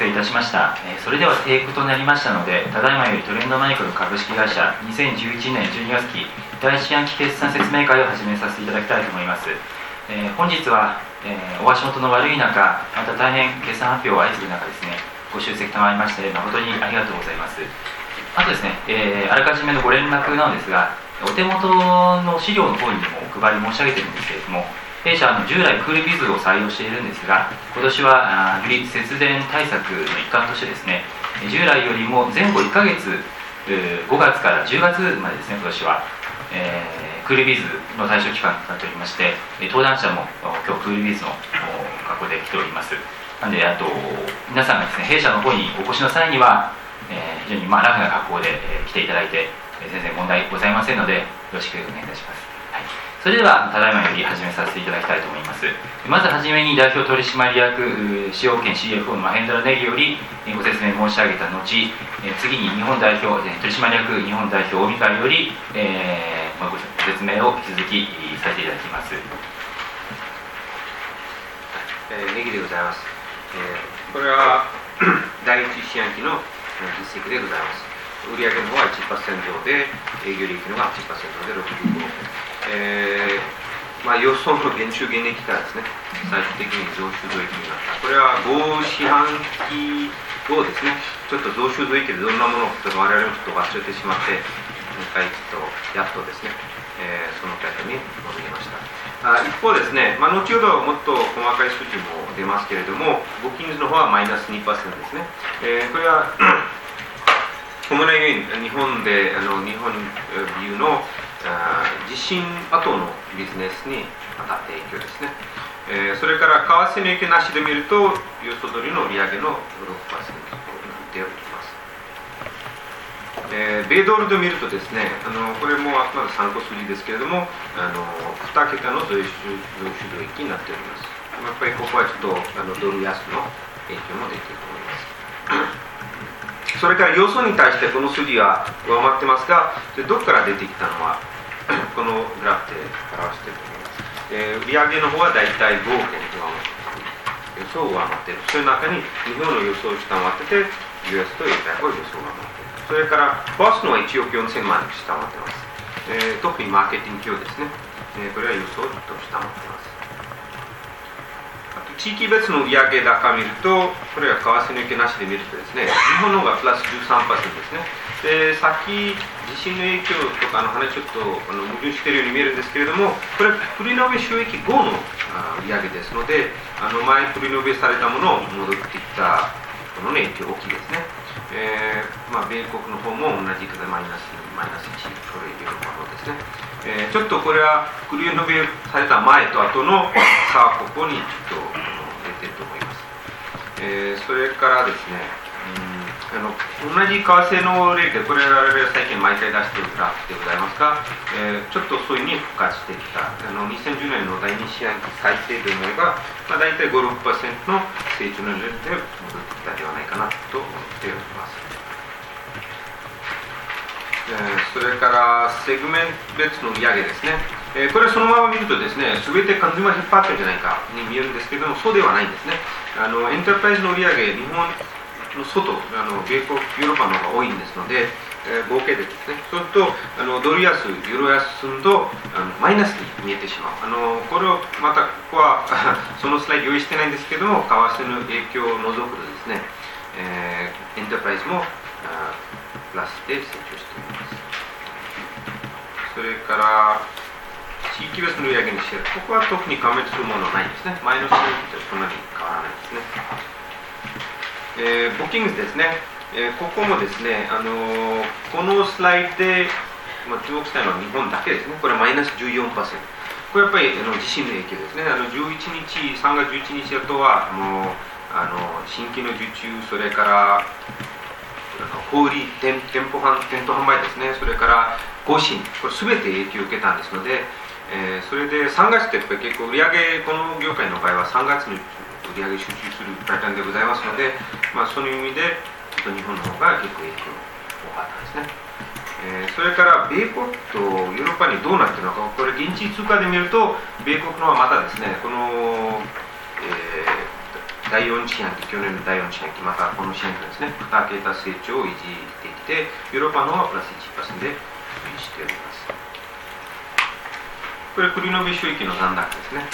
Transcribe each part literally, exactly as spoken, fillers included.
成いたしました。えー、それではテイクとなりましたので、ただいまよりトレンドマイクロ株式会社にせんじゅういちねんじゅうにがつ期第一四半期決算説明会を始めさせていただきたいと思います。えー、本日は、えー、お足元の悪い中、また大変決算発表を相次ぐ中ですね、ご出席とまいりまして誠にありがとうございます。あとですね、えー、あらかじめのご連絡なのですが、お手元の資料の方にもお配り申し上げているんですけれども、弊社の従来クールビズを採用しているんですが、今年はより節電対策の一環としてですね、従来よりも前後いっかげつ、ごがつからじゅうがつまでですね、今年は、えー、クールビズの対象期間となっておりまして、登壇者も今日クールビズの格好で来ております。なので、あと皆さんがですね、弊社の方にお越しの際には、えー、非常にまあラフな格好で、えー、来ていただいて、えー、全然問題ございませんので、よろしくお願いいたします。はい、それではただいまより始めさせていただきたいと思います。まずはじめに代表取締役使用権 シーエフオー のマヘンドラネギよりご説明申し上げた後、次に日本代表取締役日本代表 オービー 会より、えー、ご説明を引き続きさせていただきます。 えー、ネギでございます。えー、これは第一四半期の実績でございます。売上の方は いちパーセント で、営業利益の方が はちパーセント でろくじゅうごおくえーまあ、予想の減収減益からですね、最終的に増収増益になった。これはご四半期後ですね、ちょっと増収増益でどんなものを我々もちょっと忘れてしまって、今回ちょっとやっとですね、えー、そのタイプに戻りました。あ一方ですね、まあ、後ほどもっと細かい数字も出ますけれども、ブッキングズの方はマイナス にパーセント ですね。えー、これは主な原因、日本であの日本ビューの地震後のビジネスに当たった影響ですね。えー、それから為替の影響なしで見ると、予想通りの売上の ろくパーセント となっております。えー、米ドルで見るとですね、あのこれもあくまで参考数字ですけれども、あのに桁の増収増収増益になっております。やっぱりここはちょっとあのドル安の影響も出ていると思います。それから予想に対してこの数字は上回ってますが、どこから出てきたのはこのグラフで表していると思います。えー、売上の方はだいたいごおくえん上回っている。予想を上回っている。その中に日本の予想を下回ってて、ユーエス と エーペック を予想が上回っている。それからコストのはいちおくよんせんまん下回っています。えー、特にマーケティング費用ですね。えー、これは予想をちょっと下回っています。地域別の売上高を見ると、これは為替の影響なしで見るとですね、日本の方がプラス じゅうさんパーセント ですね。で、さっき地震の影響とかの話ちょっとあの矛盾しているように見えるんですけれども、これプリノベ収益後の売上ですので、あの前プリノベされたものを戻ってきたものの影響大きいですね。えーまあ、米国の方も同じくマイナスマイナスいち、これヨーロッパの方ですね。えー、ちょっとこれはプリノベされた前と後の差はここにちょっと出てると思います。えー、それからですね、うん、あの同じ為替の例で、これは我々最近毎回出しているグラフでございますが、えー、ちょっとそういうふうに復活してきた。あのにせんじゅうねんの第二四半期最低で思えば、まあ、大体ご、ろくパーセント の成長のレベルで戻ってきたではないかなと思っております。えー、それからセグメント別の売上ですね。えー、これそのまま見るとですね、すべてカンズマ引っ張ってるんじゃないかに見えるんですけれども、そうではないんですね。あのエンタープライズの売上、日本の外、あの米国、ヨーロッパの方が多いんですので、えー、合計でですね、そうするとあのドル安、ユーロ安進むとあのマイナスに見えてしまう。あのこれをまたここはそのスライド用意してないんですけれども、為替の影響を除くとですね、えー、エンタープライズもプラスで成長しています。それから地域別の売上にして、ここは特に加滅するものはないんですね。前の数字とそんなに変わらないですね。えー、ブッキングズですね。えー、ここもですね、あのー、このスライドで、まあ、注目したいのは日本だけですね。これはマイナス じゅうよんパーセント。これやっぱりあの地震の影響ですね。あのじゅういちにち、さんがつじゅういちにちだとはもうあの新規の受注、それから小売り、店舗販、店頭販売ですね、それから更新、これすべて影響を受けたんですので、えー、それでさんがつってやっぱり結構売上、この業界の場合はさんがつに売上集中するパターンでございますので、まあ、その意味でちょっと日本の方が結構影響多かったですね。えー、それから米国とヨーロッパにどうなっているのか、これ現地通貨で見ると米国のはまたですね、この、えー、 だいよん四半期、去年のだいよん四半期、またこの四半期ですね、に桁成長を維持できて、ヨーロッパの方はプラス いちパーセント で推移しております。これ、繰り延べ収益の残高ですね。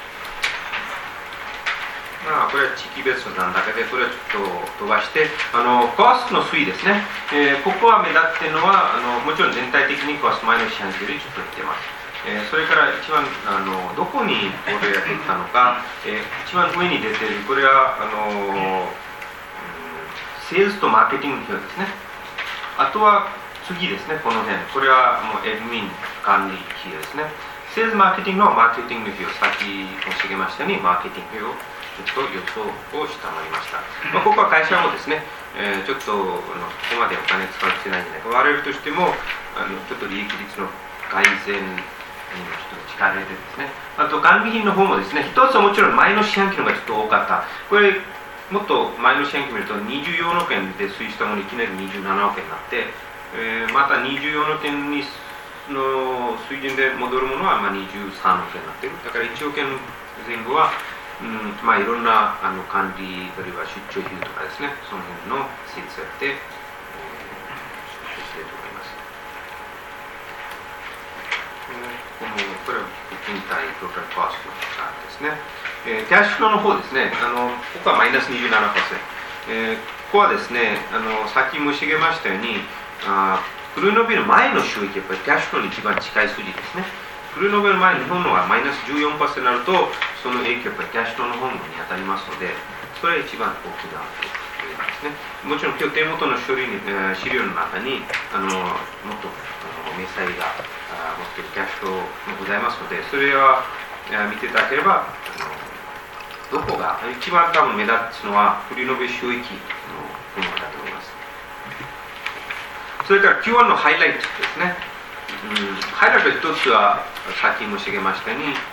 まあ、これは地域別の残高で、これはちょっと飛ばして、あのコストの推移ですね、えー、ここは目立っているのはあの、もちろん全体的にコスト前の四半期よりちょっと減ってます。えー、それから一番あのどこにこれが減ったのか、えー、一番上に出ている、これはあの、うん、セールスとマーケティング費用ですね。あとは次ですね、この辺、これはもうエドミン管理費用ですね。セールスマーケティングのマーケティング費用、さっき申し上げましたように、マーケティング費用ちょっと予想を下回りました。まあ、ここは会社もですね、えー、ちょっとあのここまでお金使ってないんじゃないか、我々としてもあのちょっと利益率の改善にちょっと力入れてですね、あと管理費の方もですね、一つはもちろん前の四半期のがちょっと多かった。これもっと前の四半期見るとにじゅうよんおくえんで推移したものにいきなりにじゅうななおくえんになって、えー、またにじゅうよんおくえんにの水準で戻るものはまあにじゅうさんおくえんになっている。だからいちおくえん前後は、うん、まあいろんなあの管理あるいは出張費用とかですね、その辺の施設やって、えー、していると思います。このこれは勤怠トータルコストのチャートですね。えー、キャッシュフローの方ですね、あのここはマイナス にじゅうななパーセント、えー、ここはですね、あのさっき申し上げましたように、あクルーノビの前の収益、やっぱりキャッシュフローに一番近い数字ですね。クルーノベの前に日本のはマイナス じゅうよんパーセント になると、その影響はやっぱりキャッシュフローの方に当たりますので、それが一番大きなということですね。もちろん今日手元の書類に、えー、資料の中にあのもっとあの明細があ持っているキャッシュフローもございますので、それは見ていただければ、あのどこが一番多分目立つのはクルーノベ収益の部分だと思います。それから キューワン のハイライトですね。うん、ハイライト一つはさっき申し上げましたように、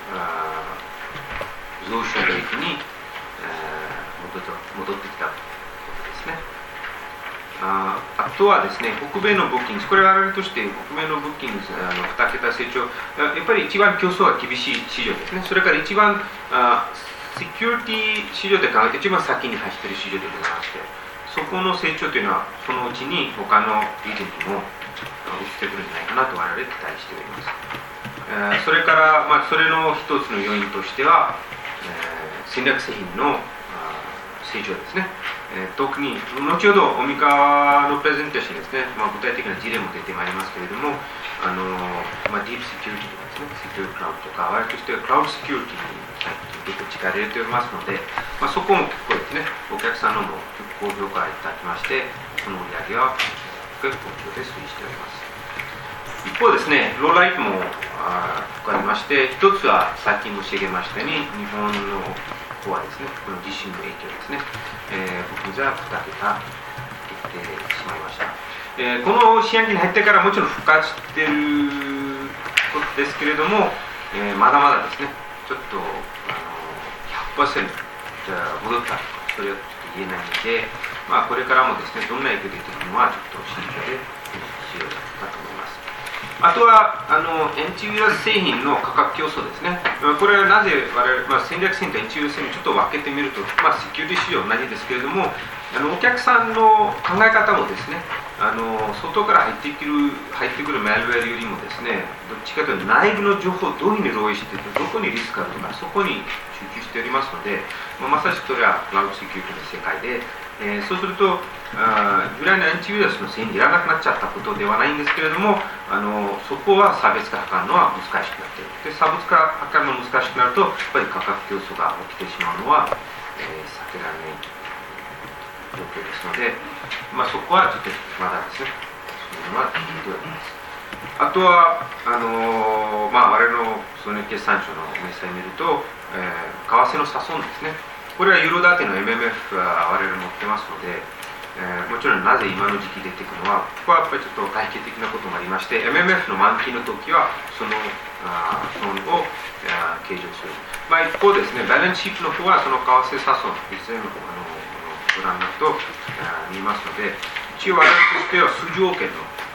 増収益に、えー、戻, 戻ってきたことですね。あ, あとはですね、北米のブッキング、これは我々として北米のブッキング、あのに桁成長、やっぱり一番競争が厳しい市場ですね。それから一番あセキュリティ市場で考えて一番先に走っている市場でございまして、そこの成長というのはそのうちに他のリージョンにも移ってくるんじゃないかなと我々期待しております。えー、それから、まあ、それの一つの要因としては、えー、戦略製品の成長ですね。えー、特に後ほど尾身川のプレゼンテーションですね、まあ、具体的な事例も出てまいりますけれども、あのーまあ、ディープセキュリティとかですね、セキュリティクラウドとか、我々としてはクラウドセキュリティに結構力入れておりますので、まあ、そこも結構ですね、お客さんのも高評価いただきまして、その売り上げは結構好調で推移しております。一方ですね、ローライトもあありまして、一つはさっき申し上げましたように、日本の方はですね、この地震の影響ですね、えー、僕じゃに桁減ってしまいました。えー、この四半期に入ってからもちろん復活していることですけれども、えー、まだまだですね、ちょっとあの ひゃくパーセント じゃ戻ったとそれはちょっと言えないので、まあ、これからもですね、どんな影響が出てくるのはちょっと慎重で必要だと思います。あとはあのエンチウイルス製品の価格競争ですね。これはなぜ我々、まあ、戦略製品とエンチウイルス製品ちょっと分けてみると、まあ、セキュリティ市場同じですけれども、あのお客さんの考え方もですね、あの外から入ってくる入ってくるマルウェアよりもですね、どっちかというと内部の情報をどういうふうに漏洩していて、どこにリスクがあるのか、そこに集中しておりますので、まあ、まさしくそれはクラウドセキュリティの世界で、えー、そうすると、あぐらいのエンチウイルスの製品でいらなくなっちゃったことではないんですけれども、あのそこは差別化図るのは難しくなっている。で、差別化図るのが難しくなると、やっぱり価格競争が起きてしまうのは、えー、避けられない状況ですので、まあ、そこはちょっとまだですね、そういうのは聞いております。あとは、あのーまあ、我々の総合決算書の明細を見ると、えー、為替の差損ですね。これはユーロ建ての エムエムエフ が我々持ってますので、えー、もちろんなぜ今の時期出てくるのは、ここはやっぱりちょっと外形的なこともありまして、エムエムエフ の満期の時は、そのあ損をあ計上する。まあ、一方ですね、バランスシートの方は、その為替差損、いずれのあのご覧になるとあ見ますので、一応我々としては数十億円の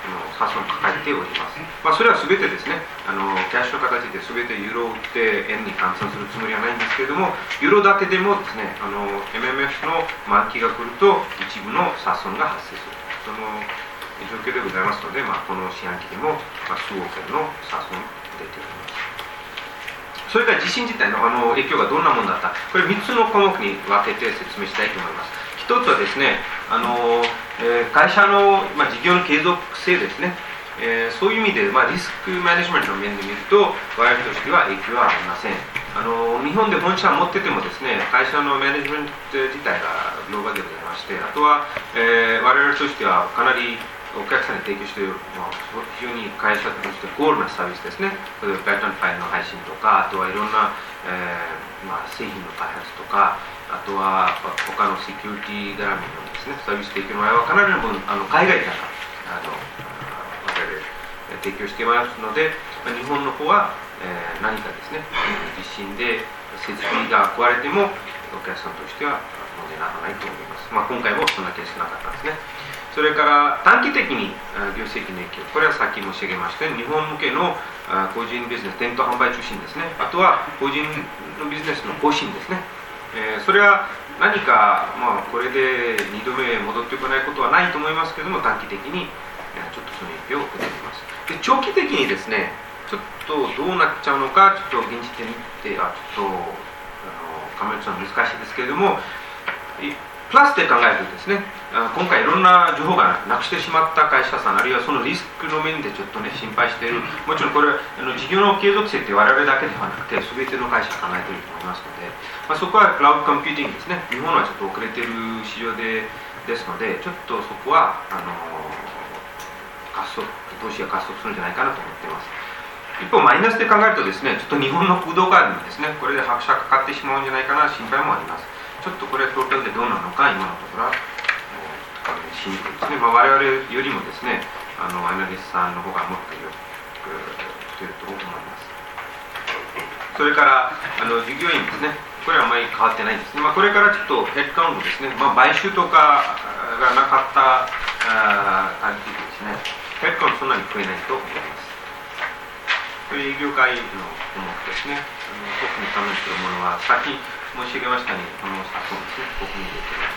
差損を抱えております。まあ、それはすべてですね、あのキャッシュの形ですべてユーロを売って円に換算するつもりはないんですけれども、ユーロ建てでもですね、あの エムエムエフ の満期が来ると一部の差損が発生するその状況でございますので、まあ、この四半期でも、まあ、数億円の差損が出ております。それから地震自体のあの影響がどんなものだった、これみっつの項目に分けて説明したいと思います。ひとつはですね、あのえー、会社の、まあ、事業の継続性ですね、えー、そういう意味で、まあ、リスクマネジメントの面で見ると、我々としては影響はありません。あの日本で本社を持っててもですね、会社のマネジメント自体がグローバルでございまして、あとは、えー、我々としてはかなりお客さんに提供している、まあ、非常に会社としてゴールなサービスですね。例えばパターンファイルの配信とか、あとはいろんな、えーまあ、製品の開発とか、あとは他のセキュリティ絡みのですね、サービス提供の場合はかなりの分あの海外からあの我々提供していますので、日本の方は、えー、何かですね、地震で設備が壊れてもお客さんとしては問題にならないと思います。まあ、今回もそんなケースなかったんですね。それから短期的に業績の影響、これはさっき申し上げましたように、日本向けの個人ビジネス、店頭販売中心ですね、あとは個人のビジネスの更新ですね、えー、それは何か、まあ、これでにどめ戻ってこないことはないと思いますけれども、短期的にちょっとその影響を受けています。で、長期的にですね、ちょっとどうなっちゃうのか、ちょっと現実的に言って、あちょっとあの考えるのは難しいですけれども、プラスで考えるとですね、今回いろんな情報がなくしてしまった会社さん、あるいはそのリスクの面でちょっとね心配している、もちろんこれあの事業の継続性って我々だけではなくて全ての会社考えていると思いますので、まあ、そこはクラウドコンピューティングですね、日本はちょっと遅れている市場でですので、ちょっとそこはあの加速投資が加速するんじゃないかなと思っています。一方マイナスで考えるとですね、ちょっと日本の空洞化にですね、これで拍車かかってしまうんじゃないかな心配もあります。ちょっとこれトータルでどうなのか今のところは確認しにくいですね。まあ、我々よりもですね、あのアナリストさんの方がもっとよくしていると思います。それからあの従業員ですね、これはあまり変わってないんですね。まあ、これからちょっとヘッドカウントですね、まあ、買収とかがなかった感じでですね、ヘッドカウントそんなに増えないと思います。これ営業会の項目ですね、あの特に関連するものは先申し上げましたように、この差損ですね、ここに出ています。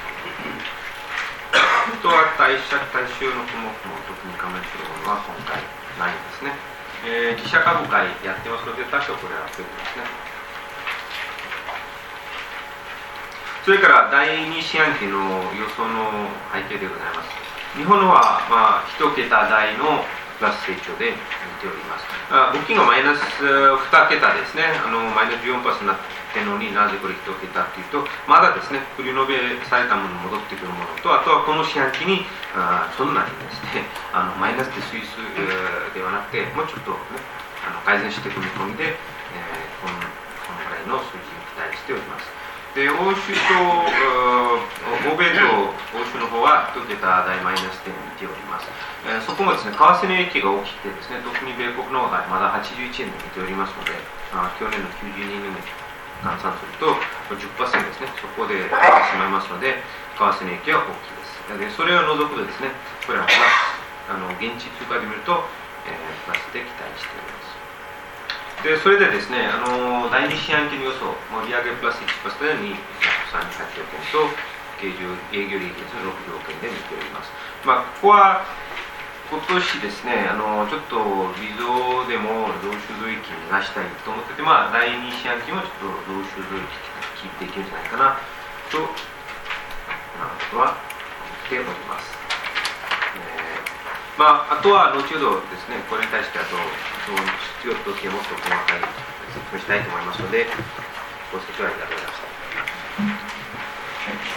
あとは対社対象の項目も特に関連するものは今回ないんですね。えー、自社株会やってますので、多少これは増えてますね。それからだいに四半期の予想の背景でございます。日本のは、まあ、いち桁台のプラス成長で見ております。あブッキングがマイナスに桁ですね、あのマイナス じゅうよんパーセント になっているのになぜこれいち桁というと、まだですね、繰り延べされたものに戻ってくるものと、あとはこの四半期にあそんなにですね、あのマイナスで推数、えー、ではなくて、もうちょっと、ね、あの改善していく見込みで、えー、このこのぐらいの数字を期待しております。で欧州と欧米と欧州の方は一桁台マイナス点を見ております。えー、そこもですね、為替の影響が大きくてですね、特に米国の方がまだはちじゅういちえんで見ておりますので、あ去年のきゅうじゅうにえんに換算すると じゅっパーセント ですね、そこで出てしまいますので、為替の影響は大きいです。でそれを除くとですね、これはプラス、あの現地通貨で見ると、えー、プラスで期待しております。でそれでですね、あのだいに四半期の予想、売上プラス いちパーセント にひゃくさんじゅうはちおくえんと、経常営業利益ですね、ろくじゅうおくえんで見ております。まあ、ここは今年ですね、あのちょっと微増でも増収増益に出したいと思ってて、まあ、だいに四半期もちょっと増収増益聞いていけるんじゃないかなと、まあ、僕は思っております。えーまあ、あとは後ほどですね、これに対してあと、その必要としてもっと細かい説明したいと思いますので、ご清聴ありがとうございました。